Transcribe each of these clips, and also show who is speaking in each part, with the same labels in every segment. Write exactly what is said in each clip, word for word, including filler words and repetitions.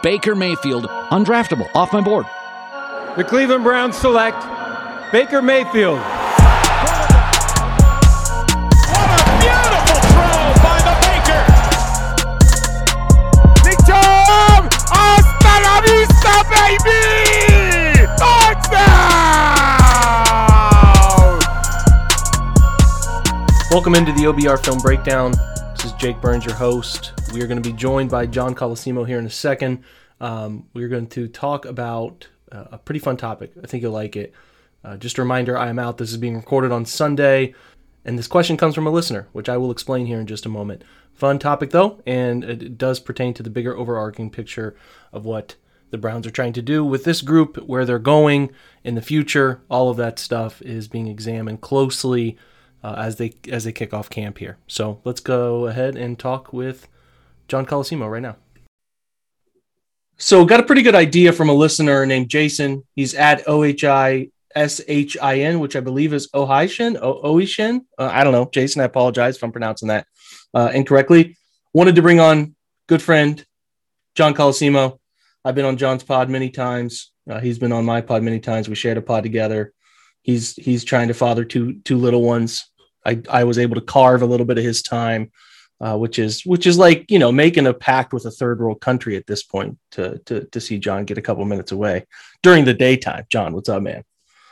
Speaker 1: Baker Mayfield, undraftable, off my board.
Speaker 2: The Cleveland Browns select Baker Mayfield.
Speaker 3: What a beautiful throw by the Baker! Big Tom! Hasta la vista, baby! Touchdown!
Speaker 4: Welcome into the O B R Film Breakdown. This is Jake Burns, your host. We are going to be joined by John Colosimo here in a second. Um, we're going to talk about uh, a pretty fun topic. I think you'll like it. Uh, just a reminder, I am out. This is being recorded on Sunday, and this question comes from a listener, which I will explain here in just a moment. Fun topic, though, and it does pertain to the bigger overarching picture of what the Browns are trying to do with this group, where they're going in the future. All of that stuff is being examined closely uh, as they as they kick off camp here. So let's go ahead and talk with John Colosimo right now. So got a pretty good idea from a listener named Jason. He's at O H I S H I N, which I believe is Ohishin, Ohishin. Uh, I don't know. Jason, I apologize if I'm pronouncing that uh, incorrectly. Wanted to bring on good friend, John Colosimo. I've been on John's pod many times. Uh, he's been on my pod many times. We shared a pod together. He's he's trying to father two two little ones. I, I was able to carve a little bit of his time. Uh, which is which is like, you know, making a pact with a third world country at this point to to to see John get a couple minutes away during the daytime. John, what's up, man?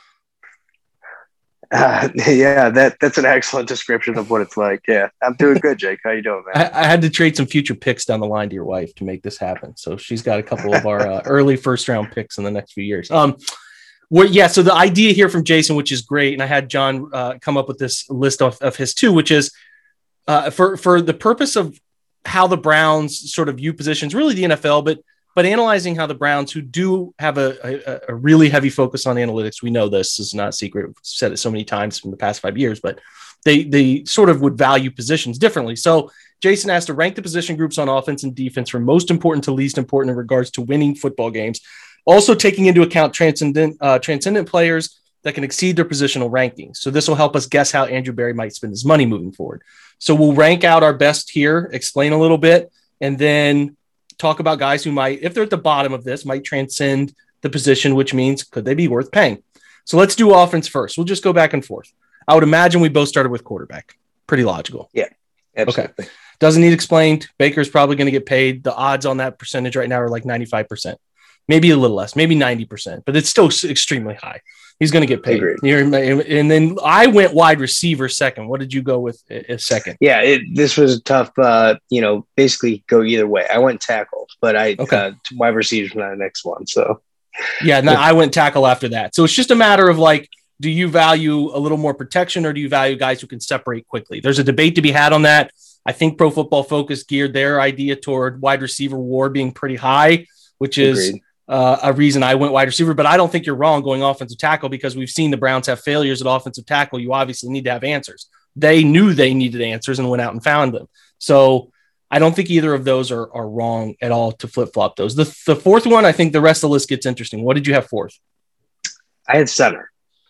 Speaker 5: Uh, yeah, that that's an excellent description of what it's like. Yeah, I'm doing good, Jake. How you doing, man?
Speaker 4: I, I had to trade some future picks down the line to your wife to make this happen. So she's got a couple of our uh, early first round picks in the next few years. Um, well, yeah. So the idea here from Jason, which is great, and I had John uh, come up with this list of, of his too, which is. Uh, for for the purpose of how the Browns sort of view positions, really the N F L, but but analyzing how the Browns, who do have a, a, a really heavy focus on analytics, we know this is not a secret. We've said it so many times from the past five years, but they they sort of would value positions differently. So Jason asked to rank the position groups on offense and defense from most important to least important in regards to winning football games, also taking into account transcendent uh, transcendent players that can exceed their positional rankings. So this will help us guess how Andrew Berry might spend his money moving forward. So we'll rank out our best here, explain a little bit, and then talk about guys who might, if they're at the bottom of this, might transcend the position, which means could they be worth paying? So let's do offense first. We'll just go back and forth. I would imagine we both started with quarterback. Pretty logical.
Speaker 5: Yeah, absolutely.
Speaker 4: Okay. Doesn't need explained. Baker's probably going to get paid. The odds on that percentage right now are like ninety-five percent. Maybe a little less, maybe ninety percent, but it's still extremely high. He's going to get paid. And then I went wide receiver second. What did you go with a second?
Speaker 5: Yeah, it, this was a tough, uh, you know, basically go either way. I went tackle, but I
Speaker 4: okay.
Speaker 5: uh, wide receiver not the next one. So,
Speaker 4: yeah, no, I went tackle after that. So it's just a matter of like, do you value a little more protection or do you value guys who can separate quickly? There's a debate to be had on that. I think Pro Football Focus geared their idea toward wide receiver war being pretty high, which is Agreed. Uh, a reason I went wide receiver, but I don't think you're wrong going offensive tackle because we've seen the Browns have failures at offensive tackle. You obviously need to have answers. They knew they needed answers and went out and found them. So I don't think either of those are, are wrong at all to flip-flop those. The, the fourth one, I think the rest of the list gets interesting. What did you have fourth?
Speaker 5: I had center.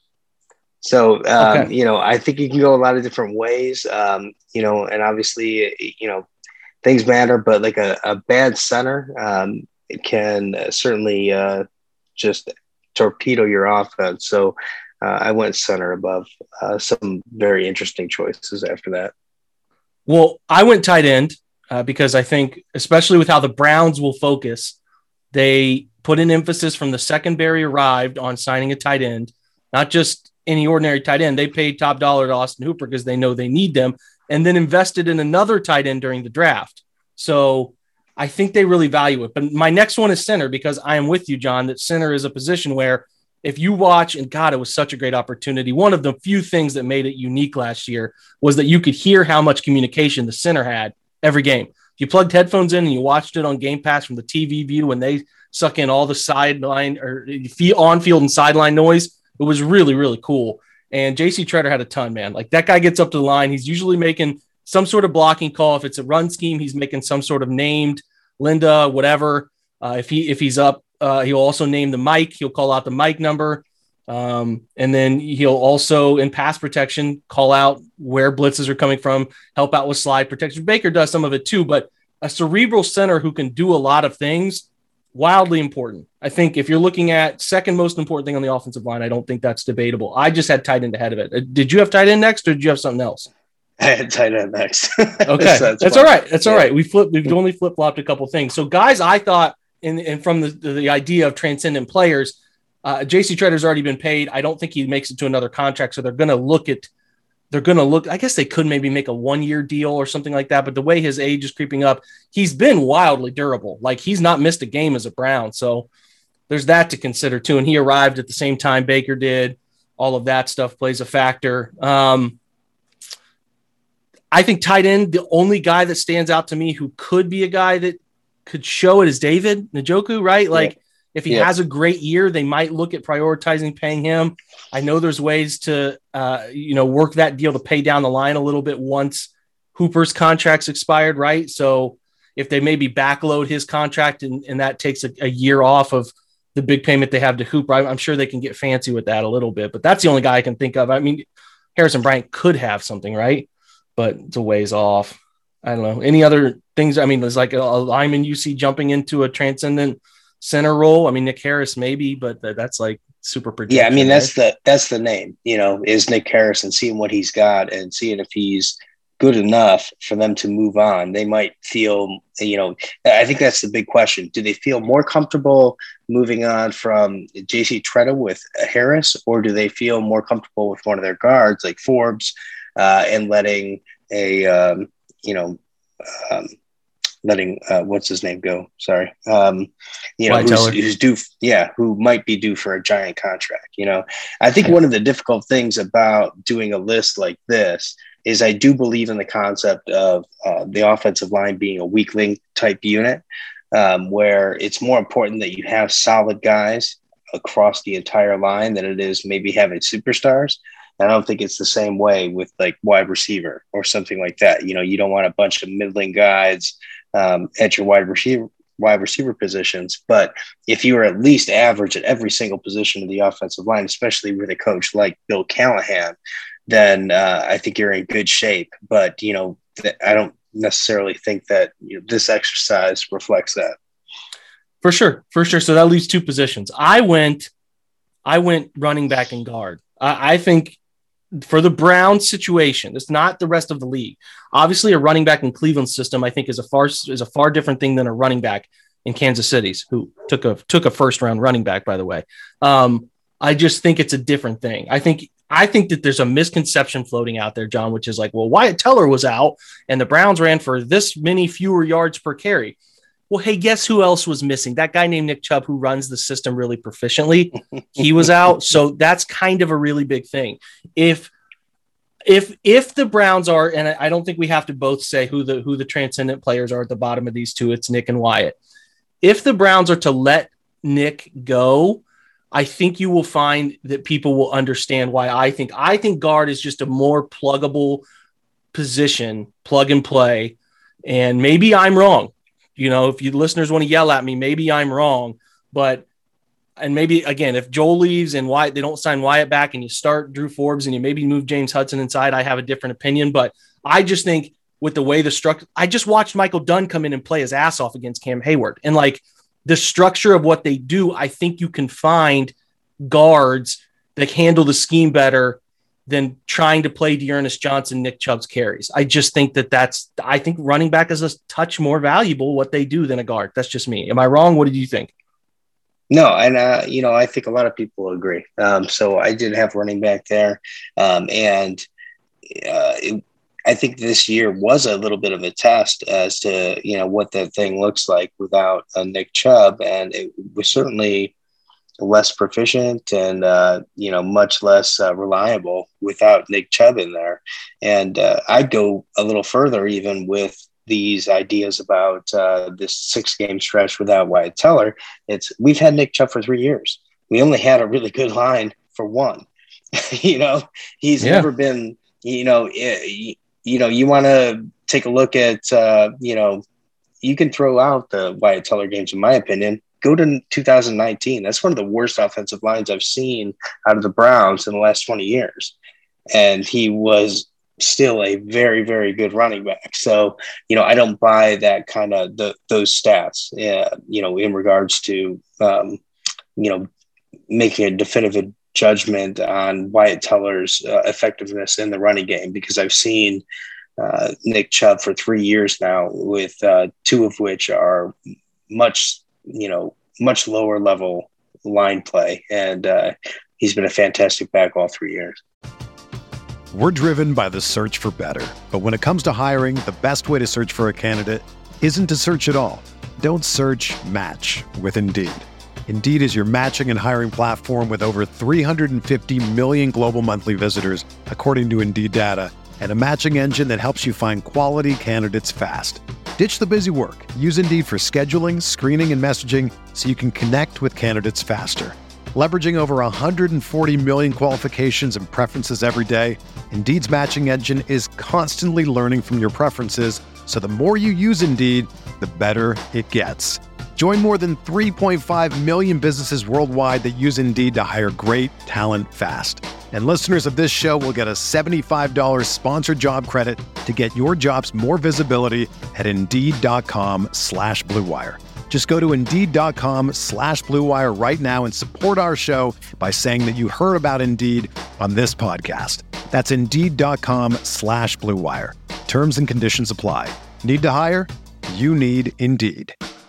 Speaker 5: So, um,
Speaker 4: okay.
Speaker 5: you know, I think you can go a lot of different ways, um, you know, and obviously, you know, things matter, but like a, a bad center, um, it can uh, certainly uh, just torpedo your offense. So uh, I went center above uh, some very interesting choices after that.
Speaker 4: Well, I went tight end uh, because I think, especially with how the Browns will focus, they put an emphasis from the second Berry arrived on signing a tight end, not just any ordinary tight end. They paid top dollar to Austin Hooper because they know they need them, and then invested in another tight end during the draft. So I think they really value it. But my next one is center because I am with you, John, that center is a position where if you watch, and God, it was such a great opportunity. One of the few things that made it unique last year was that you could hear how much communication the center had every game. If you plugged headphones in and you watched it on Game Pass from the T V view when they suck in all the sideline or on-field and sideline noise, it was really, really cool. And J C Treader had a ton, man. Like that guy gets up to the line. He's usually making some sort of blocking call. If it's a run scheme, he's making some sort of named Linda, whatever. Uh, if he if he's up, uh, he'll also name the mic. He'll call out the mic number. Um, and then he'll also, in pass protection, call out where blitzes are coming from, help out with slide protection. Baker does some of it too, but a cerebral center who can do a lot of things wildly important. I think if you're looking at second most important thing on the offensive line, I don't think that's debatable. I just had tight end ahead of it. Uh, Did you have tight end next, or did you have something else?
Speaker 5: I had tight end next.
Speaker 4: Okay,
Speaker 5: so
Speaker 4: that's, that's all right. That's yeah. all right. We flipped. We've only flip flopped a couple things. So, guys, I thought, and in, in from the, the idea of transcendent players, uh, J C Tretter's already been paid. I don't think he makes it to another contract, so they're going to look at. They're going to look. I guess they could maybe make a one-year deal or something like that. But the way his age is creeping up, he's been wildly durable. Like he's not missed a game as a Brown. So there's that to consider too. And he arrived at the same time Baker did. All of that stuff plays a factor. Um, I think tight end, the only guy that stands out to me who could be a guy that could show it is David Njoku, right? Like yeah. if he yeah. has a great year, they might look at prioritizing paying him. I know there's ways to, uh, you know, work that deal to pay down the line a little bit once Hooper's contract's expired, right? So if they maybe backload his contract and, and that takes a, a year off of the big payment they have to Hooper, I, I'm sure they can get fancy with that a little bit. But that's the only guy I can think of. I mean, Harrison Bryant could have something, right? But it's a ways off. I don't know. Any other things? I mean, there's like a, a lineman you see jumping into a transcendent center role. I mean, Nick Harris maybe, but that's like super prediction.
Speaker 5: Yeah, I mean,
Speaker 4: right?
Speaker 5: that's the that's the name, you know, is Nick Harris, and seeing what he's got and seeing if he's good enough for them to move on. They might feel, you know, I think that's the big question. Do they feel more comfortable moving on from J C Tretter with Harris, or do they feel more comfortable with one of their guards like Forbes uh, and letting a, um, you know, um, letting uh, what's his name go? Sorry, um, you know, who's, who's due? Yeah, who might be due for a giant contract? You know, I think one of the difficult things about doing a list like this is I do believe in the concept of uh, the offensive line being a weak link type unit, um, where it's more important that you have solid guys across the entire line than it is maybe having superstars. And I don't think it's the same way with like wide receiver or something like that. You know, you don't want a bunch of middling guys um, at your wide receiver wide receiver positions. But if you are at least average at every single position of the offensive line, especially with a coach like Bill Callahan, then uh, I think you're in good shape. But, you know, th- I don't necessarily think that you know, this exercise reflects that.
Speaker 4: For sure. For sure. So that leaves two positions. I went, I went running back and guard. I, I think for the Browns situation, it's not the rest of the league. Obviously a running back in Cleveland's system, I think is a far, is a far different thing than a running back in Kansas City's, who took a, took a first round running back, by the way. Um, I just think it's a different thing. I think, I think that there's a misconception floating out there, John, which is like, well, Wyatt Teller was out and the Browns ran for this many fewer yards per carry. Well, hey, guess who else was missing? That guy named Nick Chubb, who runs the system really proficiently. He was out. So that's kind of a really big thing. If, if, if the Browns are, and I don't think we have to both say who the, who the transcendent players are at the bottom of these two, it's Nick and Wyatt. If the Browns are to let Nick go, I think you will find that people will understand why I think I think guard is just a more pluggable position, plug and play. And maybe I'm wrong. You know, if you listeners want to yell at me, maybe I'm wrong. But and maybe again, if Joel leaves and Wyatt, they don't sign Wyatt back and you start Drew Forbes and you maybe move James Hudson inside, I have a different opinion. But I just think with the way the structure, I just watched Michael Dunn come in and play his ass off against Cam Hayward. And like, the structure of what they do, I think you can find guards that handle the scheme better than trying to play Dearness Johnson, Nick Chubb's carries. I just think that that's, I think running back is a touch more valuable what they do than a guard. That's just me. Am I wrong? What did you think?
Speaker 5: No. And, uh, you know, I think a lot of people agree. Um, so I did have running back there. Um, and uh, it, I think this year was a little bit of a test as to, you know, what that thing looks like without uh, Nick Chubb. And it was certainly less proficient and, uh, you know, much less uh, reliable without Nick Chubb in there. And uh, I'd go a little further even with these ideas about uh, this six game stretch without Wyatt Teller. It's we've had Nick Chubb for three years. We only had a really good line for one. you know, he's yeah. never been, you know, it, you know, you want to take a look at, uh, you know, you can throw out the Wyatt Teller games, in my opinion. Go to two thousand nineteen. That's one of the worst offensive lines I've seen out of the Browns in the last twenty years. And he was still a very, very good running back. So, you know, I don't buy that kind of the, those stats, uh, you know, in regards to, um, you know, making a definitive judgment on Wyatt Teller's uh, effectiveness in the running game, because I've seen uh, Nick Chubb for three years now, with uh, two of which are much, you know, much lower level line play. And uh, he's been a fantastic back all three years.
Speaker 6: We're driven by the search for better. But when it comes to hiring, the best way to search for a candidate isn't to search at all. Don't search, match with Indeed. Indeed is your matching and hiring platform with over three hundred fifty million global monthly visitors, according to Indeed data, and a matching engine that helps you find quality candidates fast. Ditch the busy work. Use Indeed for scheduling, screening, and messaging so you can connect with candidates faster. Leveraging over one hundred forty million qualifications and preferences every day, Indeed's matching engine is constantly learning from your preferences, so the more you use Indeed, the better it gets. Join more than three point five million businesses worldwide that use Indeed to hire great talent fast. And listeners of this show will get a seventy-five dollars sponsored job credit to get your jobs more visibility at Indeed.com slash Blue Wire. Just go to Indeed.com slash Blue Wire right now and support our show by saying that you heard about Indeed on this podcast. That's Indeed.com slash Blue Wire. Terms and conditions apply. Need to hire? You need Indeed.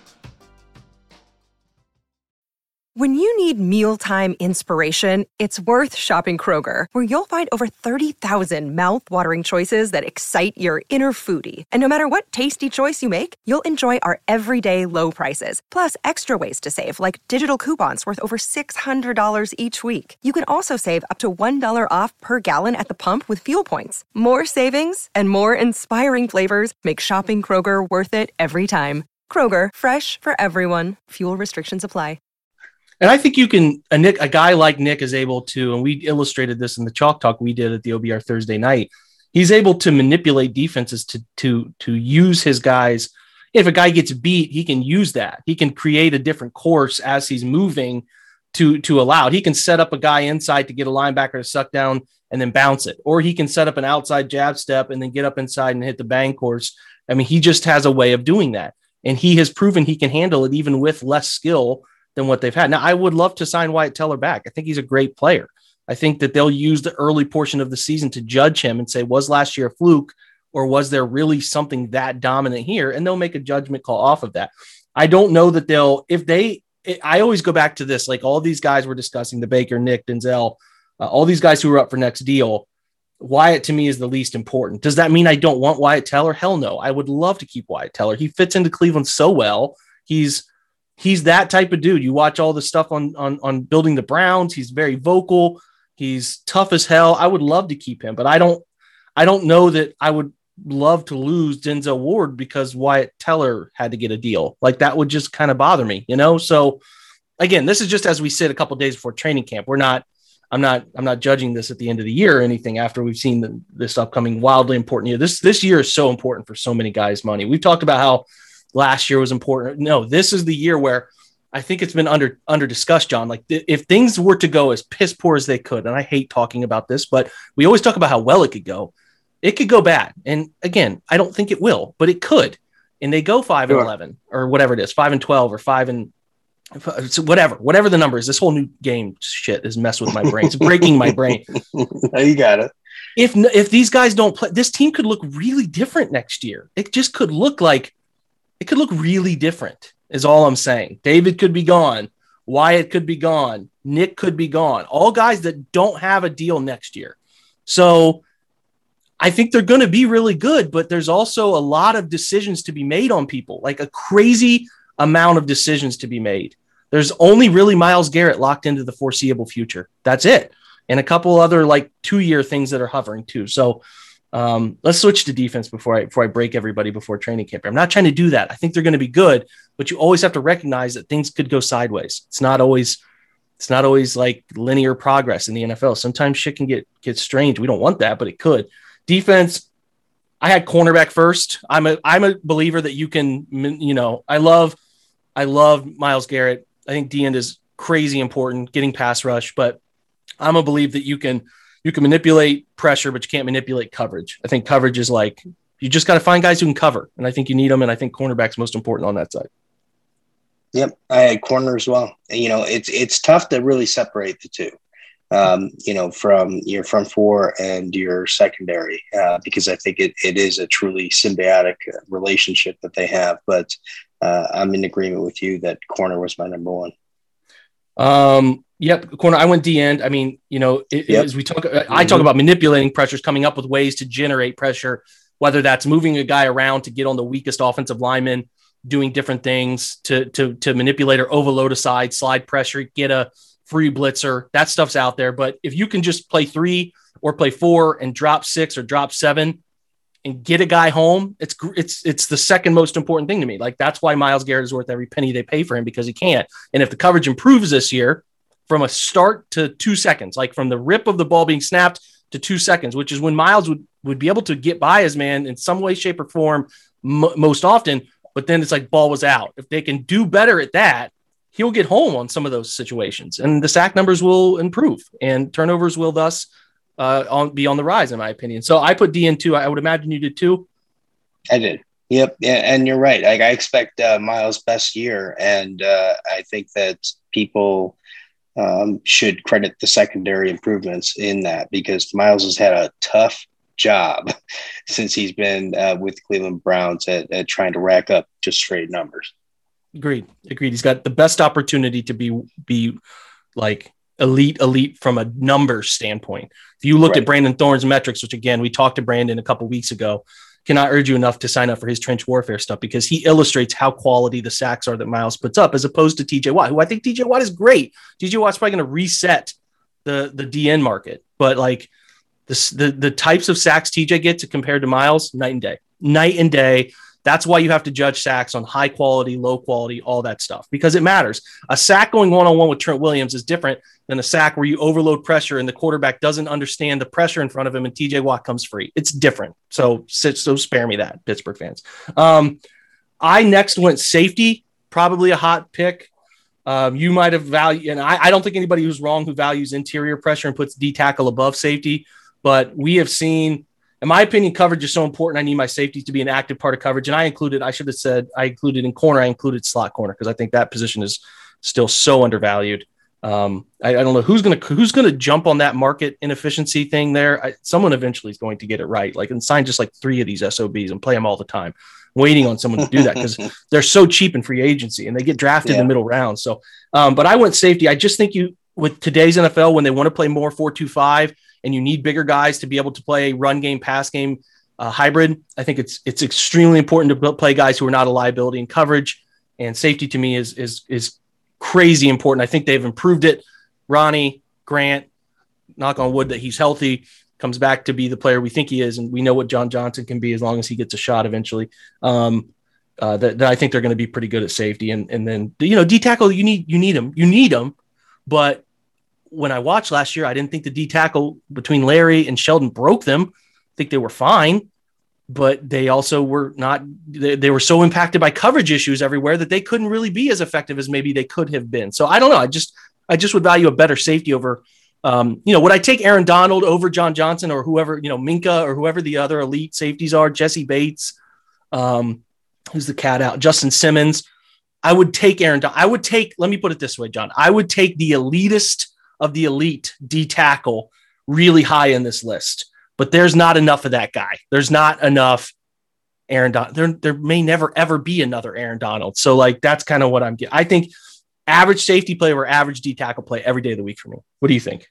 Speaker 7: When you need mealtime inspiration, it's worth shopping Kroger, where you'll find over thirty thousand mouth-watering choices that excite your inner foodie. And no matter what tasty choice you make, you'll enjoy our everyday low prices, plus extra ways to save, like digital coupons worth over six hundred dollars each week. You can also save up to one dollar off per gallon at the pump with fuel points. More savings and more inspiring flavors make shopping Kroger worth it every time. Kroger, fresh for everyone. Fuel restrictions apply.
Speaker 4: And I think you can, a Nick, a guy like Nick is able to, and we illustrated this in the Chalk Talk we did at the O B R Thursday night. He's able to manipulate defenses to, to, to use his guys. If a guy gets beat, he can use that. He can create a different course as he's moving to, to allow it. He can set up a guy inside to get a linebacker to suck down and then bounce it. Or he can set up an outside jab step and then get up inside and hit the bang course. I mean, he just has a way of doing that. And he has proven he can handle it even with less skill than what they've had. Now, I would love to sign Wyatt Teller back. I think he's a great player. I think that they'll use the early portion of the season to judge him and say, was last year a fluke, or was there really something that dominant here? And they'll make a judgment call off of that. I don't know that they'll, if they, it, I always go back to this, like all these guys we're discussing, the Baker, Nick, Denzel, uh, all these guys who are up for next deal. Wyatt to me is the least important. Does that mean I don't want Wyatt Teller? Hell no. I would love to keep Wyatt Teller. He fits into Cleveland so well. He's, He's that type of dude. You watch all the stuff on, on, on Building the Browns. He's very vocal. He's tough as hell. I would love to keep him, but I don't, I don't know that I would love to lose Denzel Ward because Wyatt Teller had to get a deal. Like that would just kind of bother me, you know? So again, this is just as we sit a couple days before training camp. We're not, I'm not, I'm not judging this at the end of the year or anything after we've seen the, this upcoming wildly important year. This, this year is so important for so many guys' money. We've talked about how last year was important. No, this is the year where I think it's been under under discussed, John. Like th- if things were to go as piss poor as they could, and I hate talking about this, but we always talk about how well it could go. It could go bad. And again, I don't think it will, but it could. And they go five sure. and eleven or whatever it is, five and twelve or five and whatever, whatever the number is. This whole new game shit is messed with my brain. It's breaking my brain.
Speaker 5: You got it.
Speaker 4: If if these guys don't play, this team could look really different next year. It just could look like it could look really different. Is all I'm saying. David could be gone. Wyatt could be gone. Nick could be gone. All guys that don't have a deal next year. So I think they're going to be really good, but there's also a lot of decisions to be made on people, like a crazy amount of decisions to be made. There's only really Myles Garrett locked into the foreseeable future. That's it. And a couple other like two-year things that are hovering too. So um, let's switch to defense before I, before I break everybody before training camp. I'm not trying to do that. I think they're going to be good, but you always have to recognize that things could go sideways. It's not always, it's not always like linear progress in the N F L. Sometimes shit can get, get strange. We don't want that, but it could. Defense, I had cornerback first. I'm a, I'm a believer that you can, you know, I love, I love Myles Garrett. I think D-end is crazy important, getting pass rush, but I'm a believe that you can, you can manipulate pressure, but you can't manipulate coverage. I think coverage is like, you just got to find guys who can cover. And I think you need them. And I think cornerback's most important on that side.
Speaker 5: Yep. I had corner as well. You know, it's, it's tough to really separate the two, um, you know, from your front four and your secondary, uh, because I think it, it is a truly symbiotic relationship that they have. But uh, I'm in agreement with you that corner was my number one.
Speaker 4: Um, Yep, corner. I went D end. I mean, you know, it,
Speaker 5: yep.
Speaker 4: as we talk, I talk about manipulating pressures, coming up with ways to generate pressure, whether that's moving a guy around to get on the weakest offensive lineman, doing different things to to to manipulate or overload a side, slide pressure, get a free blitzer. That stuff's out there. But if you can just play three or play four and drop six or drop seven and get a guy home, it's it's it's the second most important thing to me. Like, that's why Myles Garrett is worth every penny they pay for him, because he can't. And if the coverage improves this year, from a start to two seconds, like from the rip of the ball being snapped to two seconds, which is when Myles would, would be able to get by his man in some way, shape, or form m- most often. But then it's like ball was out. If they can do better at that, he'll get home on some of those situations, and the sack numbers will improve, and turnovers will thus uh, on, be on the rise, in my opinion. So I put D in two. I would imagine you did too.
Speaker 5: I did. Yep. Yeah, and you're right. Like, I expect uh, Myles' best year, and uh, I think that people Um, should credit the secondary improvements in that, because Myles has had a tough job since he's been uh, with Cleveland Browns at, at trying to rack up just straight numbers.
Speaker 4: Agreed. Agreed. He's got the best opportunity to be be like elite, elite from a numbers standpoint. If you looked
Speaker 5: right.
Speaker 4: at Brandon Thorne's metrics, which again, we talked to Brandon a couple weeks ago, cannot urge you enough to sign up for his trench warfare stuff, because he illustrates how quality the sacks are that Myles puts up, as opposed to T J Watt, who I think T J Watt is great. T J Watt's probably going to reset the, the D N market, but like this, the, the types of sacks T J gets compared to Myles, night and day, night and day. That's why you have to judge sacks on high quality, low quality, all that stuff, because it matters. A sack going one-on-one with Trent Williams is different than a sack where you overload pressure and the quarterback doesn't understand the pressure in front of him and T J Watt comes free. It's different. So, so spare me that, Pittsburgh fans. Um, I next went safety, probably a hot pick. Um, you might have valued, and I, I don't think anybody who's wrong who values interior pressure and puts D tackle above safety, but we have seen, in my opinion, coverage is so important. I need my safeties to be an active part of coverage. And I included, I should have said, I included in corner, I included slot corner, because I think that position is still so undervalued. Um, I, I don't know who's going to, who's going to jump on that market inefficiency thing there. I, someone eventually is going to get it right. Like, and sign just like three of these S O Bs and play them all the time, waiting on someone to do that, because they're so cheap in free agency and they get drafted yeah. in the middle round. So, um, but I went safety. I just think you, with today's N F L, when they want to play more four two five, and you need bigger guys to be able to play run game, pass game, uh, hybrid, I think it's it's extremely important to play guys who are not a liability in coverage. And safety to me is is is crazy important. I think they've improved it. Ronnie Grant, knock on wood that he's healthy, comes back to be the player we think he is, and we know what John Johnson can be as long as he gets a shot eventually. Um, uh, that, that I think they're going to be pretty good at safety. And and then you know D tackle, you need you need them, you need them, but when I watched last year, I didn't think the D tackle between Larry and Sheldon broke them. I think they were fine, but they also were not, they, they were so impacted by coverage issues everywhere that they couldn't really be as effective as maybe they could have been. So I don't know. I just, I just would value a better safety over, um, you know, would I take Aaron Donald over John Johnson or whoever, you know, Minka or whoever the other elite safeties are, Jesse Bates, um, who's the cat out, Justin Simmons. I would take Aaron. Don- I would take, let me put it this way, John, I would take the elitist of the elite D tackle really high in this list, but there's not enough of that guy. There's not enough Aaron Donald. There, there may never, ever be another Aaron Donald. So like, that's kind of what I'm getting. I think average safety play or average D tackle play every day of the week for me. What do you think?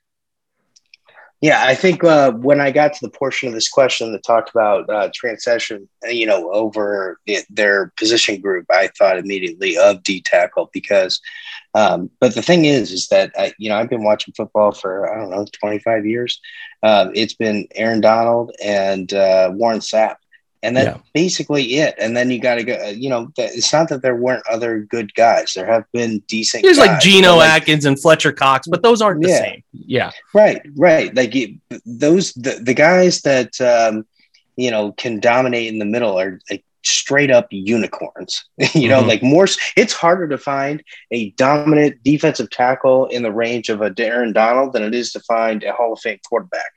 Speaker 5: Yeah, I think uh, when I got to the portion of this question that talked about uh, transition, you know, over the, their position group, I thought immediately of D tackle because, um, but the thing is, is that, I, you know, I've been watching football for, I don't know, twenty-five years. Uh, it's been Aaron Donald and uh, Warren Sapp. And that's yeah. basically it. And then you got to go, you know, it's not that there weren't other good guys. There have been decent
Speaker 4: There's
Speaker 5: guys.
Speaker 4: like Geno
Speaker 5: like,
Speaker 4: Atkins and Fletcher Cox, but those aren't the
Speaker 5: yeah.
Speaker 4: same. Yeah.
Speaker 5: Right, right. Like those, the, the guys that, um, you know, can dominate in the middle are like straight up unicorns. you know, mm-hmm. like more, it's harder to find a dominant defensive tackle in the range of a Aaron Donald than it is to find a Hall of Fame quarterback.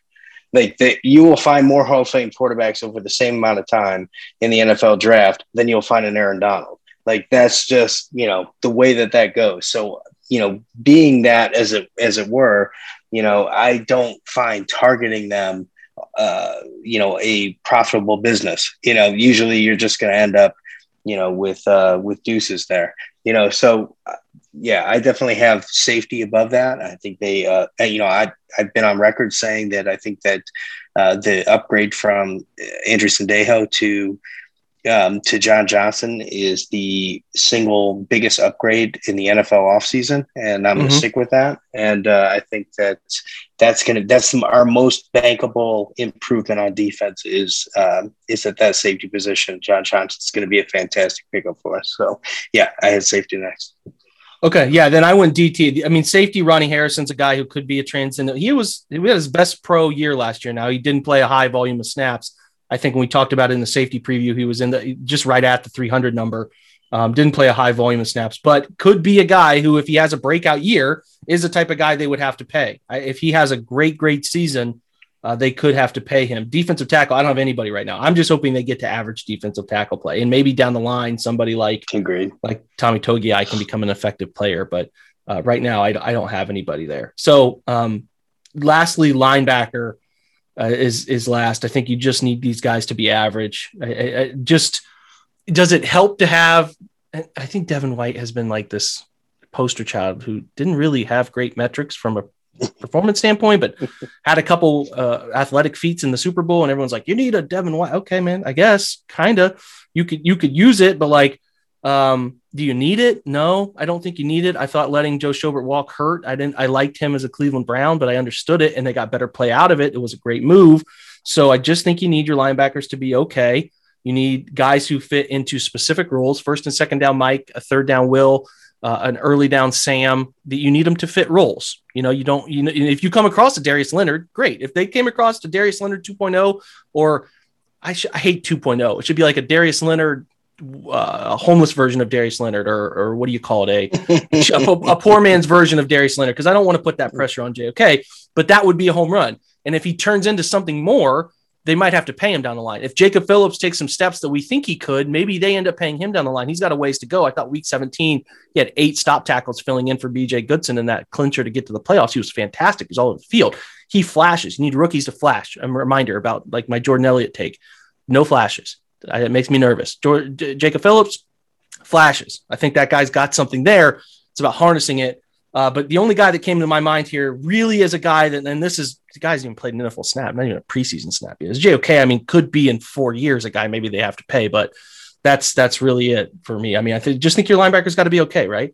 Speaker 5: Like that, you will find more Hall of Fame quarterbacks over the same amount of time in the N F L draft than you'll find an Aaron Donald. Like that's just, you know, the way that that goes. So, you know, being that as it, as it were, you know, I don't find targeting them, uh, you know, a profitable business. You know, usually you're just going to end up, you know, with, uh, with deuces there, you know, so uh, yeah, I definitely have safety above that. I think they, uh, you know, I, I've been on record saying that I think that uh, the upgrade from Andrew Sendejo to um, to John Johnson is the single biggest upgrade in the N F L offseason, and I'm going to
Speaker 4: Mhm.
Speaker 5: stick with that. And uh, I think that that's going to that's our most bankable improvement on defense is um, is at that safety position. John Johnson's going to be a fantastic pickup for us. So yeah, I had safety next.
Speaker 4: Okay, yeah, then I went D T. I mean, safety Ronnie Harrison's a guy who could be a transcendent. He was he had his best pro year last year. Now he didn't play a high volume of snaps. I think when we talked about it in the safety preview, he was in the just right at the three hundred number. Um, didn't play a high volume of snaps, but could be a guy who, if he has a breakout year, is the type of guy they would have to pay. I, if he has a great, great season, uh, they could have to pay him. Defensive tackle, I don't have anybody right now. I'm just hoping they get to average defensive tackle play, and maybe down the line, somebody like
Speaker 5: Agreed.
Speaker 4: like Tommy Togiai can become an effective player. But uh, right now, I, I don't have anybody there. So, um, lastly, linebacker uh, is is last. I think you just need these guys to be average. I, I, I just does it help to have? I think Devin White has been like this poster child who didn't really have great metrics from a performance standpoint, but had a couple uh, athletic feats in the Super Bowl, and everyone's like, "You need a Devin White." Okay, man, I guess kind of. You could you could use it, but like, um, do you need it? No, I don't think you need it. I thought letting Joe Schobert walk hurt. I didn't. I liked him as a Cleveland Brown, but I understood it, and they got better play out of it. It was a great move. So I just think you need your linebackers to be okay. You need guys who fit into specific roles, first and second down Mike, a third down Will, uh, an early down Sam, that you need them to fit roles. You know, you don't, you know, if you come across a Darius Leonard, great. If they came across to Darius Leonard two point oh, or I, sh- I hate two point oh, it should be like a Darius Leonard, uh, a homeless version of Darius Leonard, or, or what do you call it? A, a, a poor man's version of Darius Leonard. Cause I don't want to put that pressure on J O K, but that would be a home run. And if he turns into something more, they might have to pay him down the line. If Jacob Phillips takes some steps that we think he could, maybe they end up paying him down the line. He's got a ways to go. I thought week seventeen, he had eight stop tackles filling in for B J Goodson in that clincher to get to the playoffs. He was fantastic. He's all over the field. He flashes. You need rookies to flash. A reminder about like my Jordan Elliott take. No flashes. It makes me nervous. George, Jacob Phillips flashes. I think that guy's got something there. It's about harnessing it. Uh, but the only guy that came to my mind here really is a guy that, and this is, the guy's even played an N F L snap, not even a preseason snap yet. Is J O K. I mean, could be in four years a guy maybe they have to pay, but that's that's really it for me. I mean, I th- just think your linebacker's got to be okay, right?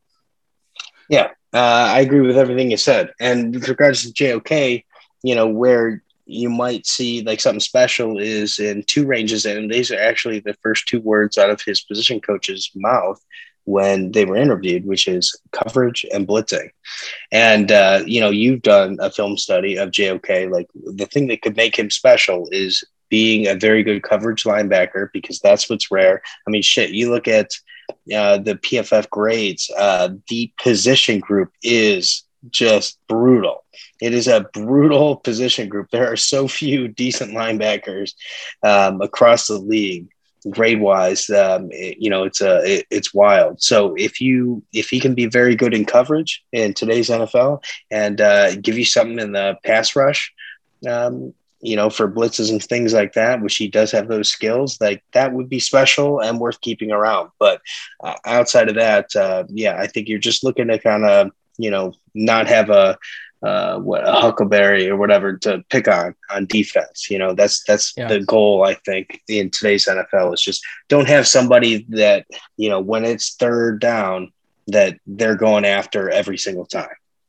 Speaker 5: Yeah, uh, I agree with everything you said. And with regards to J O K, you know, where you might see like something special is in two ranges, and these are actually the first two words out of his position coach's mouth when they were interviewed, which is coverage and blitzing. And, uh, you know, you've done a film study of J O K. Like the thing that could make him special is being a very good coverage linebacker, because that's what's rare. I mean, shit, you look at uh, the P F F grades, uh, the position group is just brutal. It is a brutal position group. There are so few decent linebackers um, across the league. Grade wise, um, it, you know, it's a, it, it's wild. So if you, if he can be very good in coverage in today's N F L and uh, give you something in the pass rush, um, you know, for blitzes and things like that, which he does have those skills, like that would be special and worth keeping around. But uh, outside of that, uh, yeah, I think you're just looking to kind of, you know, not have a, uh, what a Huckleberry or whatever to pick on on defense. You know, that's that's yeah. the goal, I think, in today's N F L is just don't have somebody that, you know, when it's third down that they're going after every single time.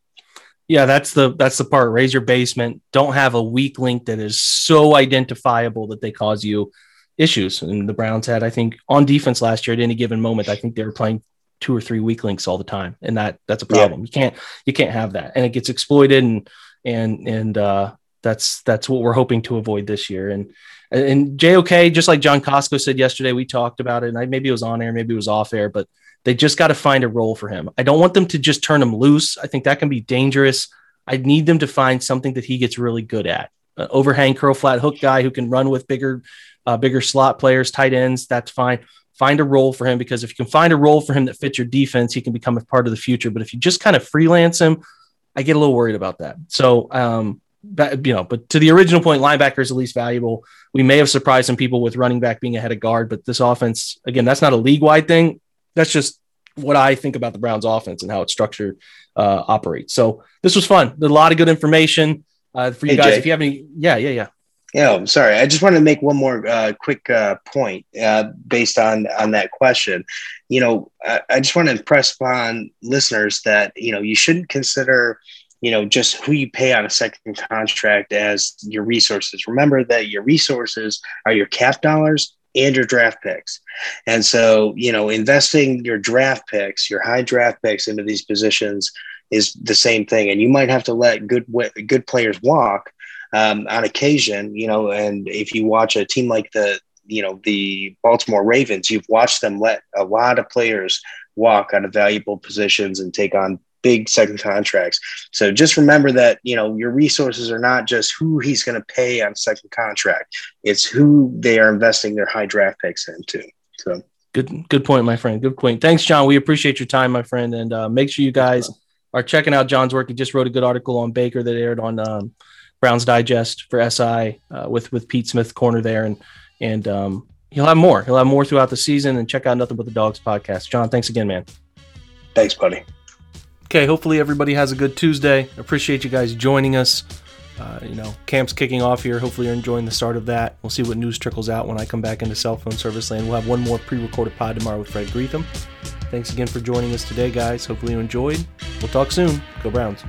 Speaker 4: Yeah, that's the that's the part. Raise your basement. Don't have a weak link that is so identifiable that they cause you issues. And the Browns had, I think, on defense last year at any given moment, I think they were playing two or three weak links all the time. And that that's a problem. Yeah. You can't, you can't have that. And it gets exploited. And, and, and uh, that's, that's what we're hoping to avoid this year. And, and J O K, just like John Costco said yesterday, we talked about it, and I, maybe it was on air, maybe it was off air, but they just got to find a role for him. I don't want them to just turn him loose. I think that can be dangerous. I need them to find something that he gets really good at. uh, overhang, curl flat, hook guy who can run with bigger, uh, bigger slot players, tight ends, that's fine. Find a role for him, because if you can find a role for him that fits your defense, he can become a part of the future. But if you just kind of freelance him, I get a little worried about that. So, um, but, you know, but to the original point, linebacker is the least valuable. We may have surprised some people with running back being ahead of guard, but this offense, again, that's not a league-wide thing. That's just what I think about the Browns offense and how it's structured, uh, operates. So this was fun. There's a lot of good information uh, for you
Speaker 5: Hey,
Speaker 4: guys.
Speaker 5: Jay.
Speaker 4: If you have any, yeah, yeah, yeah.
Speaker 5: Yeah, I'm sorry. I just wanted to make one more uh, quick uh, point uh, based on on that question. You know, I, I just want to impress upon listeners that, you know, you shouldn't consider, you know, just who you pay on a second contract as your resources. Remember that your resources are your cap dollars and your draft picks. And so, you know, investing your draft picks, your high draft picks into these positions is the same thing. And you might have to let good good players walk Um, on occasion, you know, and if you watch a team like the, you know, the Baltimore Ravens, you've watched them let a lot of players walk out of valuable positions and take on big second contracts. So just remember that, you know, your resources are not just who he's going to pay on second contract. It's who they are investing their high draft picks into. So
Speaker 4: Good, good point, my friend. Good point. Thanks, John. We appreciate your time, my friend. And uh, make sure you guys are checking out John's work. He just wrote a good article on Baker that aired on um, Browns Digest for S I uh, with with Pete Smith corner there, and and um, he'll have more. He'll have more throughout the season. And check out Nothing But the Dogs podcast. John, thanks again, man.
Speaker 5: Thanks, buddy.
Speaker 4: Okay, hopefully everybody has a good Tuesday. Appreciate you guys joining us. Uh, you know, camp's kicking off here. Hopefully you're enjoying the start of that. We'll see what news trickles out when I come back into cell phone service land. We'll have one more pre-recorded pod tomorrow with Fred Greetham. Thanks again for joining us today, guys. Hopefully you enjoyed. We'll talk soon. Go Browns.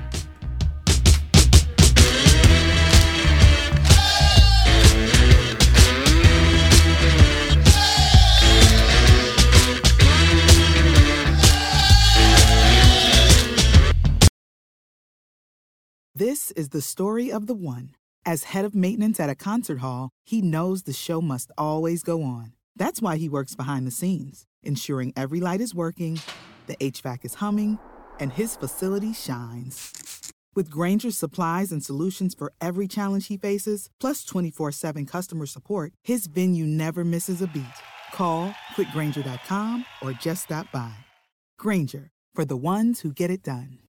Speaker 8: This is the story of the one. As head of maintenance at a concert hall, he knows the show must always go on. That's why he works behind the scenes, ensuring every light is working, the H V A C is humming, and his facility shines. With Grainger's supplies and solutions for every challenge he faces, plus twenty-four seven customer support, his venue never misses a beat. Call quick grainger dot com or just stop by. Grainger, for the ones who get it done.